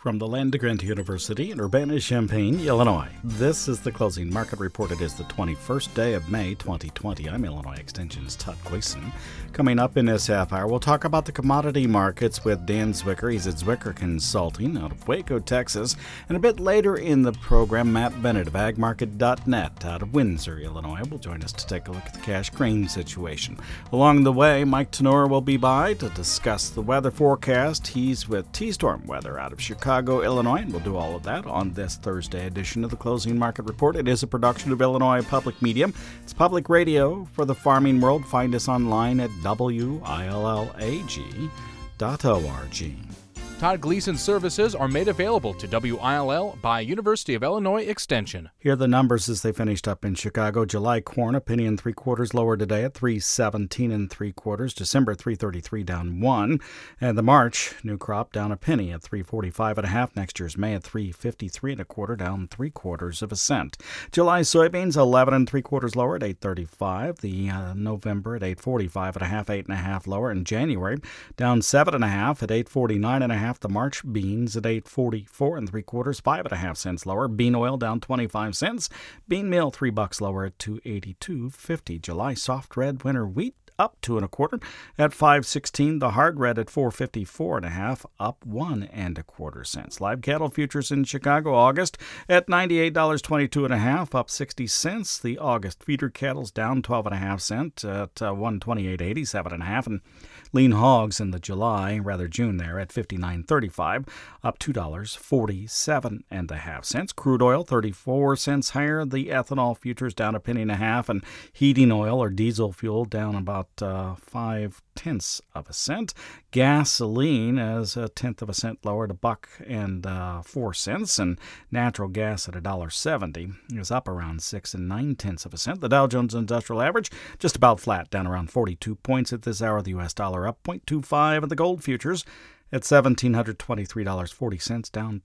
From the land grant University in Urbana-Champaign, Illinois, this is the Closing Market Report. It is the 21st day of May, 2020. I'm Illinois Extension's Todd Gleason. Coming up in this half hour, we'll talk about the commodity markets with Dan Zwicker. He's at Zwicker Consulting out of Waco, Texas. And a bit later in the program, Matt Bennett of agmarket.net out of Windsor, Illinois, will join us to take a look at the cash grain situation. Along the way, Mike Tenor will be by to discuss the weather forecast. He's with T-Storm Weather out of Chicago, Illinois, and we'll do all of that on this Thursday edition of the Closing Market Report. It is a production of Illinois Public Media. It's public radio for the farming world. Find us online at willag.org. Todd Gleason services are made available to WILL by University of Illinois Extension. Here are the numbers as they finished up in Chicago. July corn, a penny and 3/4 lower today at 3.17 3/4. December 3.33 down 1. And the March new crop down a penny at 3.45 1/2. Next year's May at 3.53 1/4 down 3/4 cent. July soybeans 11 3/4 lower at 8.35. The November at 8.45 1/2, 8.5 lower. In January down 7 1/2 at 8.49 1/2. The March beans at 8.44 3/4, 5 1/2 cents lower. Bean oil down 25 cents. Bean meal $3 lower at 2.8250. July soft red winter wheat up 2 1/4 at 5.16. The hard red at 4.54 1/2, up 1 1/4 cents. Live cattle futures in Chicago August at $98.22 1/2, up 60 cents. The August feeder cattle's down 12 1/2 cents at 128.87 1/2, and lean hogs in the June there at 59.35, up $2.47 1/2. Crude oil 34 cents higher. The ethanol futures down a penny and a half, and heating oil or diesel fuel down about 0.5 cents. Gasoline is 0.1 cent lower at $1.04, and natural gas at $1.70 is up around 6 9/10 cents. The Dow Jones Industrial Average just about flat, down around 42 points at this hour. The U.S. dollar up 0.25, and the gold futures at $1,723.40, down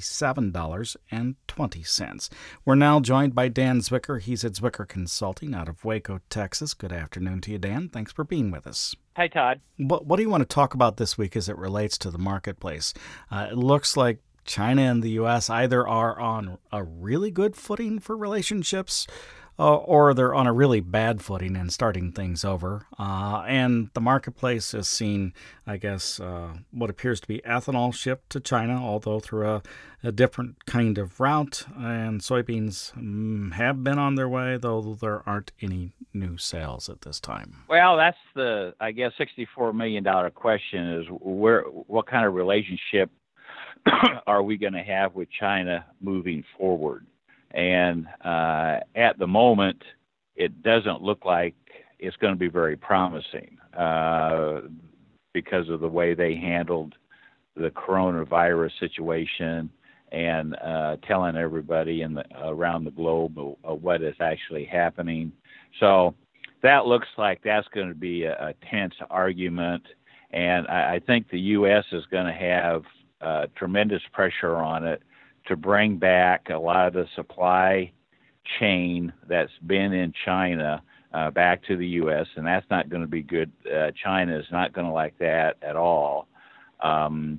$27.20. We're now joined by Dan Zwicker. He's at Zwicker Consulting out of Waco, Texas. Good afternoon to you, Dan. Thanks for being with us. Hi, Todd. What do you want to talk about this week as it relates to the marketplace? It looks like China and the U.S. either are on a really good footing for relationships, or they're on a really bad footing and starting things over. And the marketplace has seen, I guess, what appears to be ethanol shipped to China, although through a different kind of route. And soybeans have been on their way, though there aren't any new sales at this time. Well, that's the, I guess, $64 million question is what kind of relationship are we going to have with China moving forward? And at the moment, it doesn't look like it's going to be very promising because of the way they handled the coronavirus situation and telling everybody around the globe what is actually happening. So that looks like that's going to be a tense argument. And I think the U.S. is going to have tremendous pressure on it to bring back a lot of the supply chain that's been in China back to the U.S., and that's not going to be good. China is not going to like that at all. So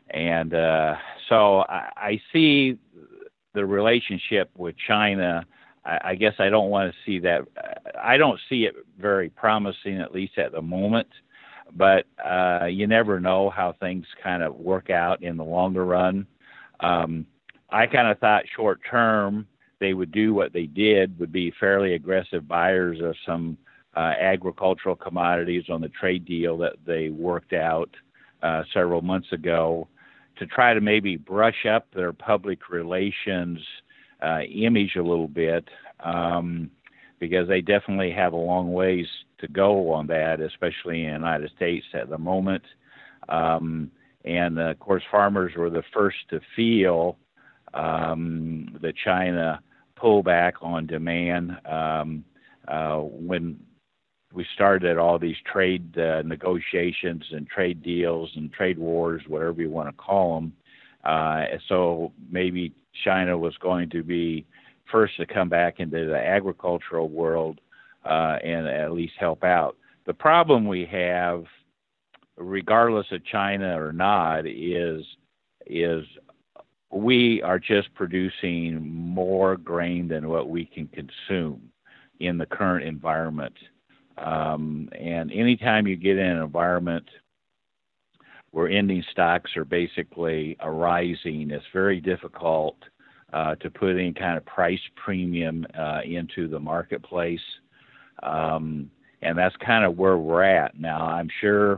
I see the relationship with China. I guess I don't want to see that. I don't see it very promising, at least at the moment. But you never know how things kind of work out in the longer run. I kind of thought short term they would do what they did, would be fairly aggressive buyers of some agricultural commodities on the trade deal that they worked out several months ago to try to maybe brush up their public relations image a little bit because they definitely have a long ways to go on that, especially in the United States at the moment. And, of course, farmers were the first to feel the China pullback on demand when we started all these trade negotiations and trade deals and trade wars, whatever you want to call them. So maybe China was going to be first to come back into the agricultural world and at least help out. The problem we have, regardless of China or not, is we are just producing more grain than what we can consume in the current environment. And anytime you get in an environment where ending stocks are basically arising, it's very difficult to put any kind of price premium into the marketplace. And that's kind of where we're at now. I'm sure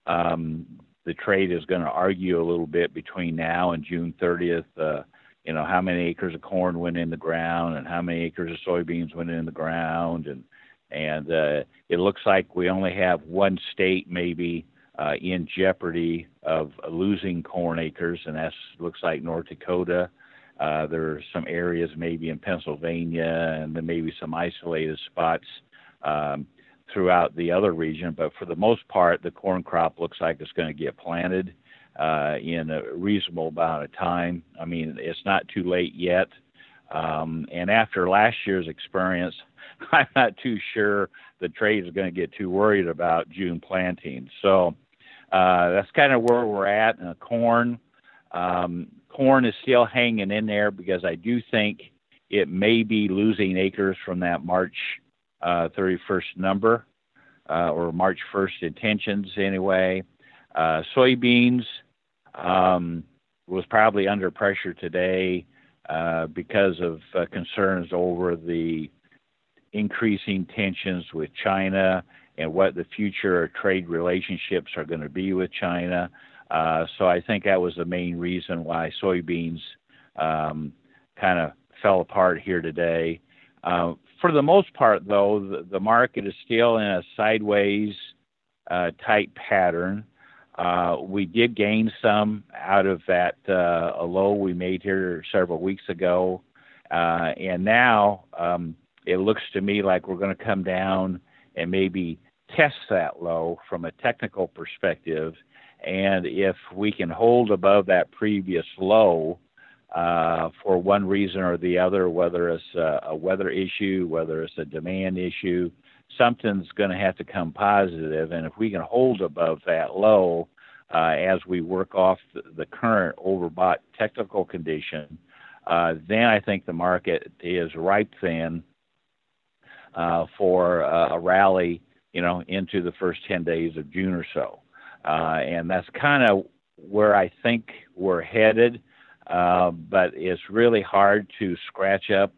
the trade is going to argue a little bit between now and June 30th, how many acres of corn went in the ground and how many acres of soybeans went in the ground. And it looks like we only have one state maybe in jeopardy of losing corn acres, and that looks like North Dakota. There are some areas maybe in Pennsylvania and then maybe some isolated spots throughout the other region. But for the most part, the corn crop looks like it's going to get planted in a reasonable amount of time. I mean, it's not too late yet. And after last year's experience, I'm not too sure the trade is going to get too worried about June planting. So that's kind of where we're at. Corn is still hanging in there because I do think it may be losing acres from that March 31st number or March 1st intentions anyway. Soybeans was probably under pressure today because of concerns over the increasing tensions with China and what the future trade relationships are going to be with China. So I think that was the main reason why soybeans kind of fell apart here today. For the most part, though, the market is still in a sideways type pattern. We did gain some out of that a low we made here several weeks ago. And now it looks to me like we're going to come down and maybe test that low from a technical perspective. And if we can hold above that previous low for one reason or the other, whether it's a weather issue, whether it's a demand issue, something's going to have to come positive. And if we can hold above that low as we work off the current overbought technical condition, then I think the market is ripe then for a rally, into the first 10 days of June or so. And that's kind of where I think we're headed. But it's really hard to scratch up,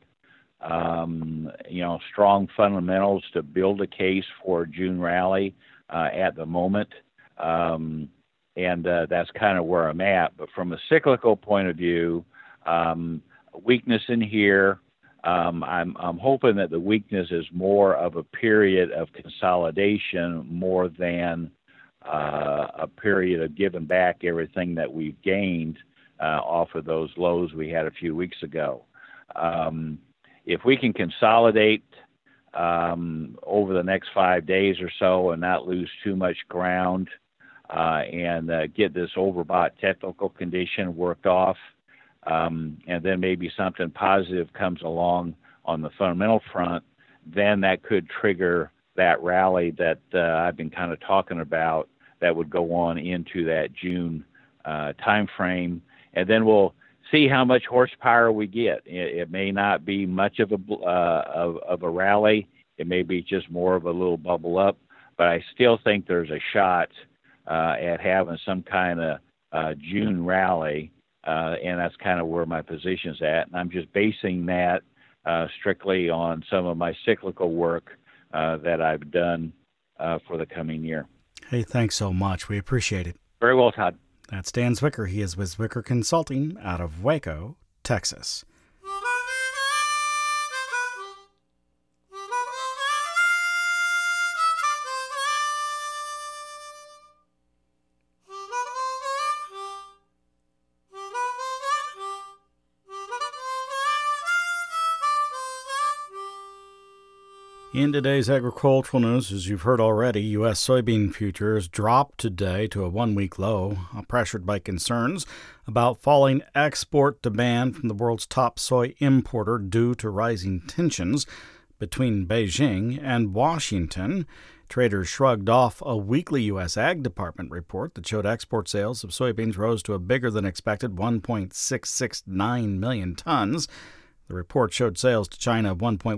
strong fundamentals to build a case for a June rally at the moment. And that's kind of where I'm at. But from a cyclical point of view, weakness in here, I'm hoping that the weakness is more of a period of consolidation more than a period of giving back everything that we've gained off of those lows we had a few weeks ago. If we can consolidate over the next 5 days or so and not lose too much ground and get this overbought technical condition worked off, and then maybe something positive comes along on the fundamental front, then that could trigger that rally that I've been kind of talking about that would go on into that June time frame. And then we'll see how much horsepower we get. It may not be much of a rally. It may be just more of a little bubble up. But I still think there's a shot at having some kind of June rally, and that's kind of where my position's at. And I'm just basing that strictly on some of my cyclical work that I've done for the coming year. Hey, thanks so much. We appreciate it. Very well, Todd. That's Dan Zwicker. He is with Zwicker Consulting out of Waco, Texas. In today's agricultural news, as you've heard already, U.S. soybean futures dropped today to a one-week low, pressured by concerns about falling export demand from the world's top soy importer due to rising tensions between Beijing and Washington. Traders shrugged off a weekly U.S. Ag Department report that showed export sales of soybeans rose to a bigger than expected 1.669 million tons. The report showed sales to China of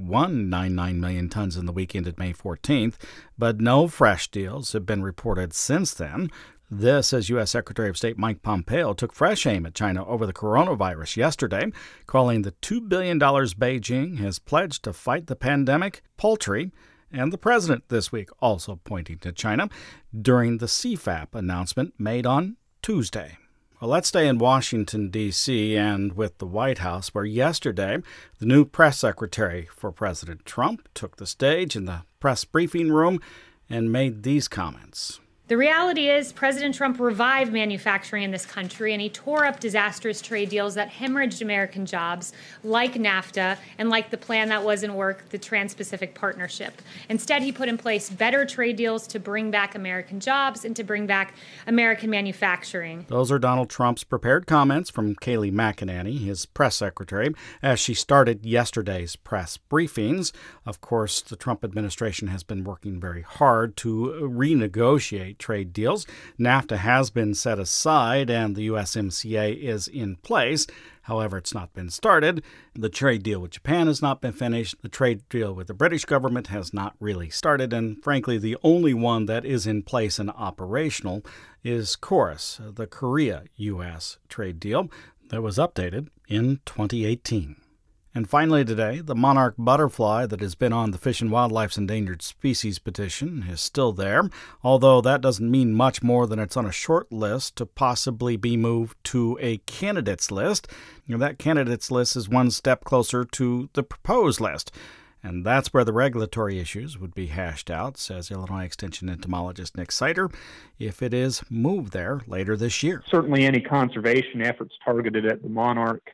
1.199 million tons in the week ended May 14th, but no fresh deals have been reported since then. This as U.S. Secretary of State Mike Pompeo took fresh aim at China over the coronavirus yesterday, calling the $2 billion Beijing has pledged to fight the pandemic paltry, and the president this week also pointing to China during the CFAP announcement made on Tuesday. Well, let's stay in Washington, D.C., and with the White House, where yesterday the new press secretary for President Trump took the stage in the press briefing room and made these comments. The reality is President Trump revived manufacturing in this country, and he tore up disastrous trade deals that hemorrhaged American jobs, like NAFTA and like the plan that was in work, the Trans-Pacific Partnership. Instead, he put in place better trade deals to bring back American jobs and to bring back American manufacturing. Those are Donald Trump's prepared comments from Kayleigh McEnany, his press secretary, as she started yesterday's press briefings. Of course, the Trump administration has been working very hard to renegotiate trade deals. NAFTA has been set aside and the USMCA is in place. However, it's not been started. The trade deal with Japan has not been finished. The trade deal with the British government has not really started. And frankly, the only one that is in place and operational is KORUS, the Korea-U.S. trade deal that was updated in 2018. And finally today, the monarch butterfly that has been on the Fish and Wildlife's Endangered Species petition is still there, although that doesn't mean much more than it's on a short list to possibly be moved to a candidates list. That candidates list is one step closer to the proposed list. And that's where the regulatory issues would be hashed out, says Illinois Extension entomologist Nick Sider, if it is moved there later this year. Certainly any conservation efforts targeted at the monarch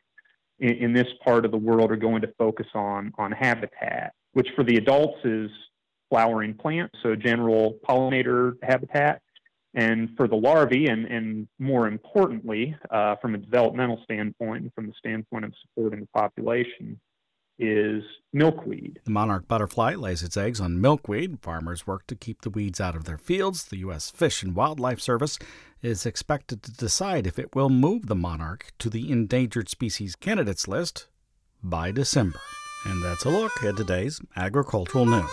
in this part of the world are going to focus on habitat, which for the adults is flowering plants, so general pollinator habitat. And for the larvae, and more importantly, from a developmental standpoint and from the standpoint of supporting the population, is milkweed. The monarch butterfly lays its eggs on milkweed. Farmers work to keep the weeds out of their fields. The U.S. Fish and Wildlife Service is expected to decide if it will move the monarch to the endangered species candidates list by December. And that's a look at today's agricultural news.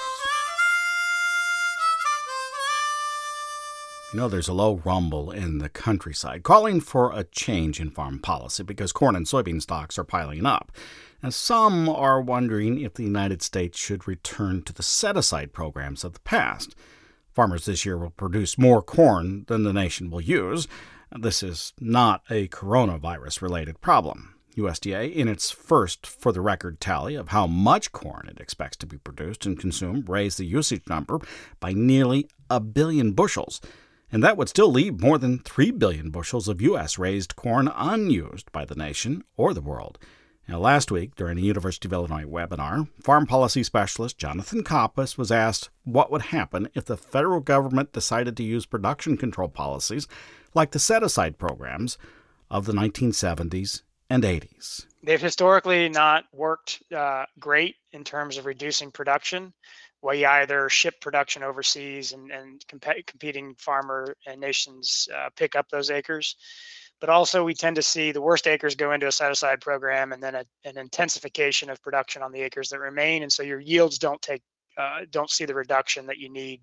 There's a low rumble in the countryside calling for a change in farm policy because corn and soybean stocks are piling up. And some are wondering if the United States should return to the set-aside programs of the past. Farmers this year will produce more corn than the nation will use. This is not a coronavirus-related problem. USDA, in its first for-the-record tally of how much corn it expects to be produced and consumed, raised the usage number by nearly 1 billion bushels. And that would still leave more than 3 billion bushels of U.S.-raised corn unused by the nation or the world. Now, last week, during a University of Illinois webinar, farm policy specialist Jonathan Coppice was asked what would happen if the federal government decided to use production control policies like the set-aside programs of the 1970s and 80s. They've historically not worked great in terms of reducing production. Where you either ship production overseas and competing farmer and nations pick up those acres. But also we tend to see the worst acres go into a set-aside program and then an intensification of production on the acres that remain. And so your yields don't see the reduction that you need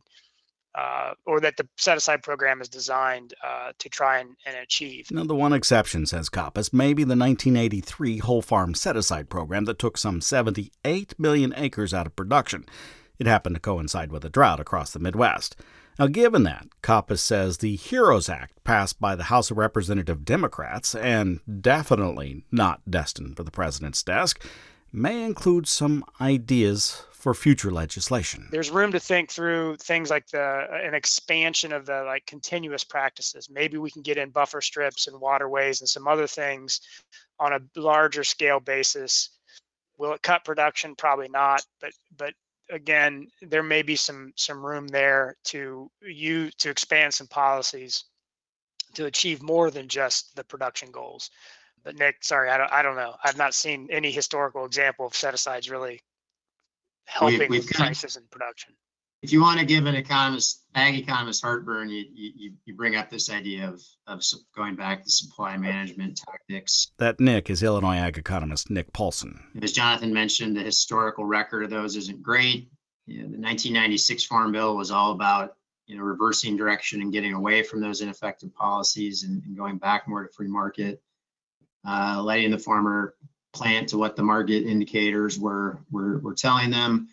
or that the set-aside program is designed to try and achieve. Now, the one exception, says Coppice, may be the 1983 whole farm set-aside program that took some 78 million acres out of production. It happened to coincide with a drought across the Midwest. Now, given that, Coppice says the HEROES Act passed by the House of Representative Democrats, and definitely not destined for the president's desk, may include some ideas for future legislation. There's room to think through things like an expansion of the continuous practices. Maybe we can get in buffer strips and waterways and some other things on a larger scale basis. Will it cut production? Probably not, but again, there may be some room there to expand some policies to achieve more than just the production goals. But Nick, sorry, I don't know. I've not seen any historical example of set-asides really helping with prices and production. if you want to give an ag economist heartburn, you bring up this idea of going back to supply management tactics. That Nick is Illinois ag economist Nick Paulson. As Jonathan mentioned, the historical record of those isn't great. The 1996 Farm Bill was all about reversing direction and getting away from those ineffective policies and going back more to free market, letting the farmer plant to what the market indicators were telling them.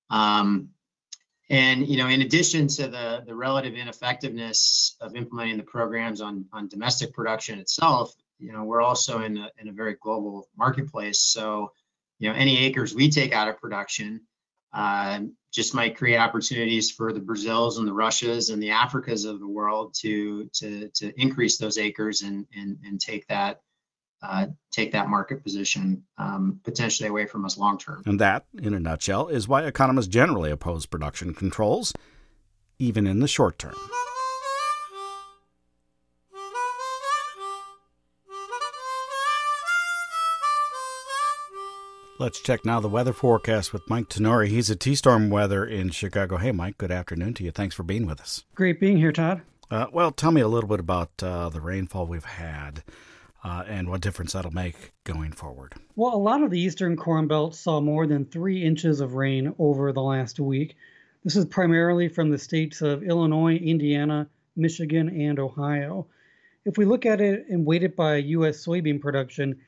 And, in addition to the relative ineffectiveness of implementing the programs on domestic production itself, we're also in a very global marketplace. So, any acres we take out of production just might create opportunities for the Brazils and the Russias and the Africas of the world to increase those acres and take that market position potentially away from us long term. And that, in a nutshell, is why economists generally oppose production controls, even in the short term. Let's check now the weather forecast with Mike Tenori. He's at T-Storm Weather in Chicago. Hey, Mike, good afternoon to you. Thanks for being with us. Great being here, Todd. Well, tell me a little bit about the rainfall we've had and what difference that'll make going forward. Well, a lot of the eastern Corn Belt saw more than 3 inches of rain over the last week. This is primarily from the states of Illinois, Indiana, Michigan, and Ohio. If we look at it and weight it by U.S. soybean production,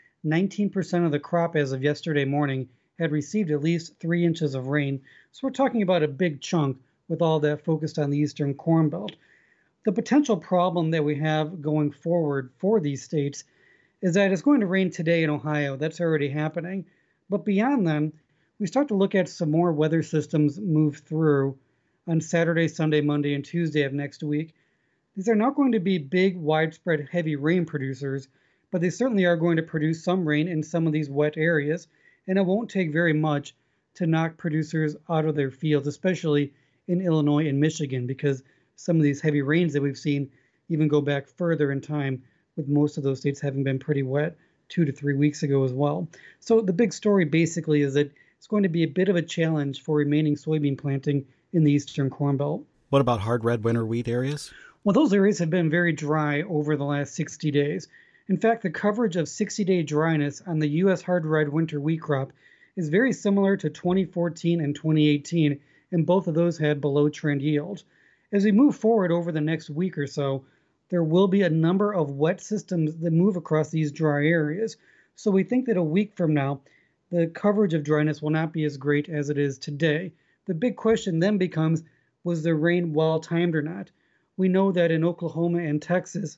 19% of the crop as of yesterday morning had received at least 3 inches of rain. So we're talking about a big chunk with all that focused on the eastern Corn Belt. The potential problem that we have going forward for these states is that it's going to rain today in Ohio. That's already happening. But beyond them, we start to look at some more weather systems move through on Saturday, Sunday, Monday, and Tuesday of next week. These are not going to be big, widespread, heavy rain producers, but they certainly are going to produce some rain in some of these wet areas, and it won't take very much to knock producers out of their fields, especially in Illinois and Michigan, because some of these heavy rains that we've seen even go back further in time, with most of those states having been pretty wet 2 to 3 weeks ago as well. So the big story basically is that it's going to be a bit of a challenge for remaining soybean planting in the eastern Corn Belt. What about hard red winter wheat areas? Well, those areas have been very dry over the last 60 days. In fact, the coverage of 60-day dryness on the U.S. hard red winter wheat crop is very similar to 2014 and 2018, and both of those had below trend yields. As we move forward over the next week or so, there will be a number of wet systems that move across these dry areas. So we think that a week from now, the coverage of dryness will not be as great as it is today. The big question then becomes, was the rain well-timed or not? We know that in Oklahoma and Texas,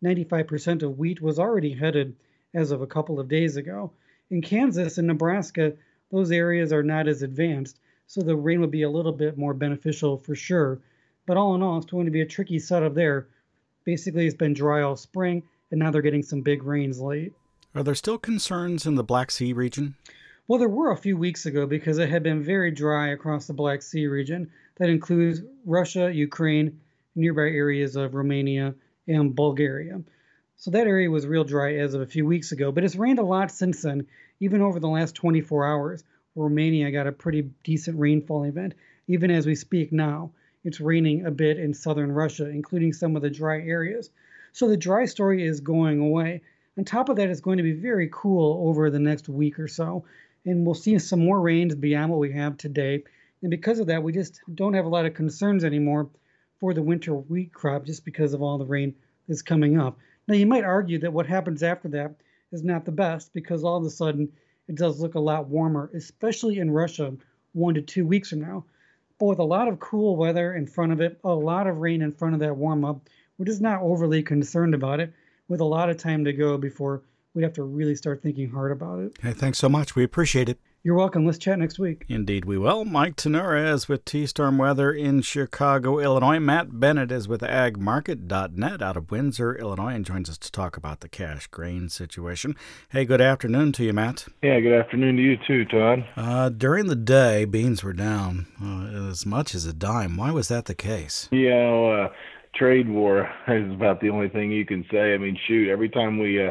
95% of wheat was already headed as of a couple of days ago. In Kansas and Nebraska, those areas are not as advanced, so the rain will be a little bit more beneficial for sure. But all in all, it's going to be a tricky setup there. Basically, it's been dry all spring, and now they're getting some big rains late. Are there still concerns in the Black Sea region? Well, there were a few weeks ago because it had been very dry across the Black Sea region. That includes Russia, Ukraine, nearby areas of Romania, and Bulgaria. So that area was real dry as of a few weeks ago, but it's rained a lot since then, even over the last 24 hours. Romania got a pretty decent rainfall event. Even as we speak now, it's raining a bit in southern Russia, including some of the dry areas. So the dry story is going away. On top of that, it's going to be very cool over the next week or so, and we'll see some more rains beyond what we have today. And because of that, we just don't have a lot of concerns anymore for the winter wheat crop just because of all the rain that's coming up. Now, you might argue that what happens after that is not the best because all of a sudden it does look a lot warmer, especially in Russia 1 to 2 weeks from now. But with a lot of cool weather in front of it, a lot of rain in front of that warm-up, we're just not overly concerned about it with a lot of time to go before we have to really start thinking hard about it. Hey, thanks so much. We appreciate it. You're welcome. Let's chat next week. Indeed we will. Mike Tenori is with T-Storm Weather in Chicago, Illinois. Matt Bennett is with agmarket.net out of Windsor, Illinois, and joins us to talk about the cash grain situation. Hey, good afternoon to you, Matt. Yeah, good afternoon to you too, Todd. During the day, beans were down as much as a dime. Why was that the case? Trade war is about the only thing you can say. I mean, shoot, every time we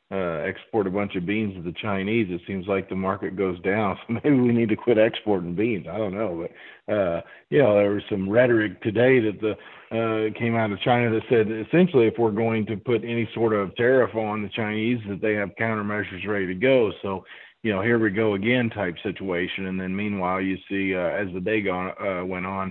export a bunch of beans to the Chinese, it seems like the market goes down. So maybe we need to quit exporting beans. I don't know, but there was some rhetoric today that came out of China that said essentially if we're going to put any sort of tariff on the Chinese, that they have countermeasures ready to go. So here we go again type situation. And then meanwhile, you see as the day went on,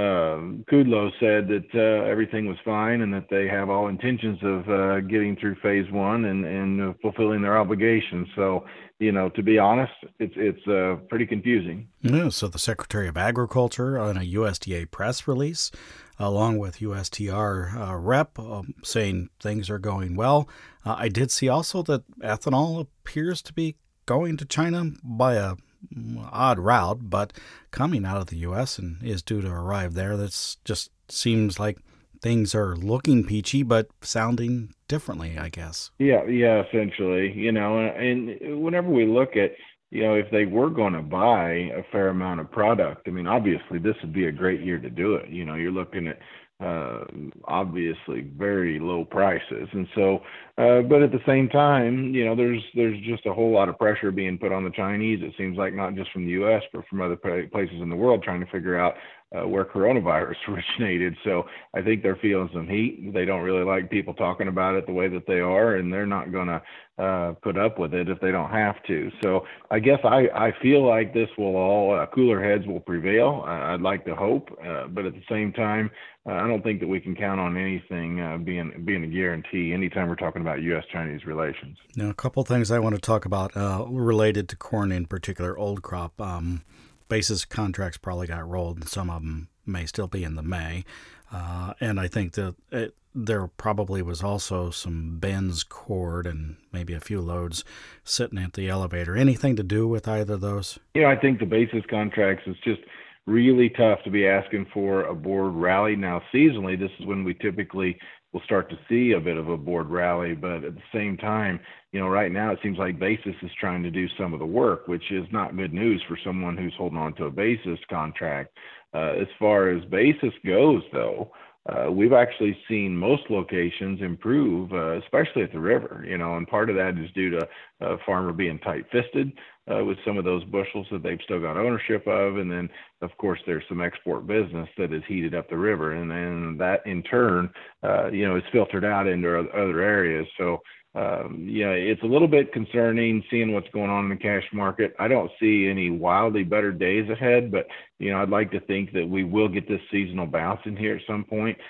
Kudlow said that everything was fine and that they have all intentions of getting through phase one and fulfilling their obligations. So, to be honest, it's pretty confusing. Yeah, so the Secretary of Agriculture on a USDA press release, along with USTR rep, saying things are going well. I did see also that ethanol appears to be going to China by a odd route, but coming out of the U.S. and is due to arrive there. That's just seems like things are looking peachy, but sounding differently, I guess. Yeah, essentially, and whenever we look at, if they were going to buy a fair amount of product, I mean, obviously this would be a great year to do it. You're looking at obviously very low prices, and so but at the same time, there's just a whole lot of pressure being put on the Chinese, it seems like, not just from the U.S. but from other places in the world, trying to figure out where coronavirus originated. So I think they're feeling some heat. They don't really like people talking about it the way that they are, and they're not going to put up with it if they don't have to. So I guess I feel like this will all cooler heads will prevail. I'd like to hope, but at the same time, I don't think that we can count on anything being a guarantee anytime we're talking about U.S.-Chinese relations. Now, a couple things I want to talk about related to corn in particular, old crop. Basis contracts probably got rolled, and some of them may still be in the May. And I think that there probably was also some bins cord and maybe a few loads sitting at the elevator. Anything to do with either of those? I think the basis contracts is just really tough to be asking for a board rally. Now, seasonally, this is when we typically will start to see a bit of a board rally, but at the same time, right now it seems like basis is trying to do some of the work, which is not good news for someone who's holding on to a basis contract. As far as basis goes, though, we've actually seen most locations improve, especially at the river, and part of that is due to a farmer being tight-fisted with some of those bushels that they've still got ownership of. And then, of course, there's some export business that is heated up the river. And then that, in turn, is filtered out into other areas. So, it's a little bit concerning seeing what's going on in the cash market. I don't see any wildly better days ahead, but, I'd like to think that we will get this seasonal bounce in here at some point.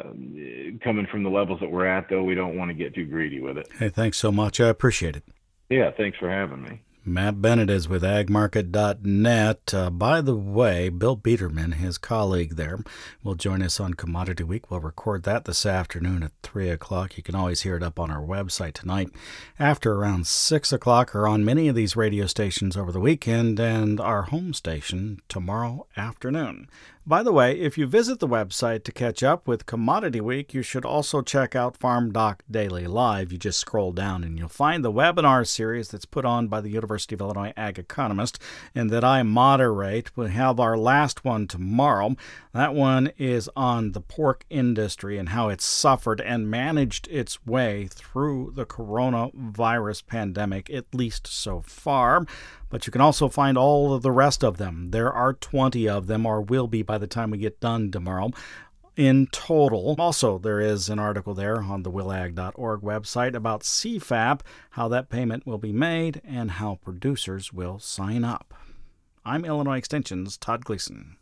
Coming from the levels that we're at, though, we don't want to get too greedy with it. Hey, thanks so much. I appreciate it. Yeah, thanks for having me. Matt Bennett is with agmarket.net. By the way, Bill Biederman, his colleague there, will join us on Commodity Week. We'll record that this afternoon at 3 o'clock. You can always hear it up on our website tonight after around 6 o'clock, or on many of these radio stations over the weekend, and our home station tomorrow afternoon. By the way, if you visit the website to catch up with Commodity Week, you should also check out Farm Doc Daily Live. You just scroll down and you'll find the webinar series that's put on by the University of Illinois Ag Economist and that I moderate. We'll have our last one tomorrow. That one is on the pork industry and how it's suffered and managed its way through the coronavirus pandemic, at least so far. But you can also find all of the rest of them. There are 20 of them, or will be by the time we get done tomorrow, in total. Also, there is an article there on the willag.org website about CFAP, how that payment will be made, and how producers will sign up. I'm Illinois Extension's Todd Gleason.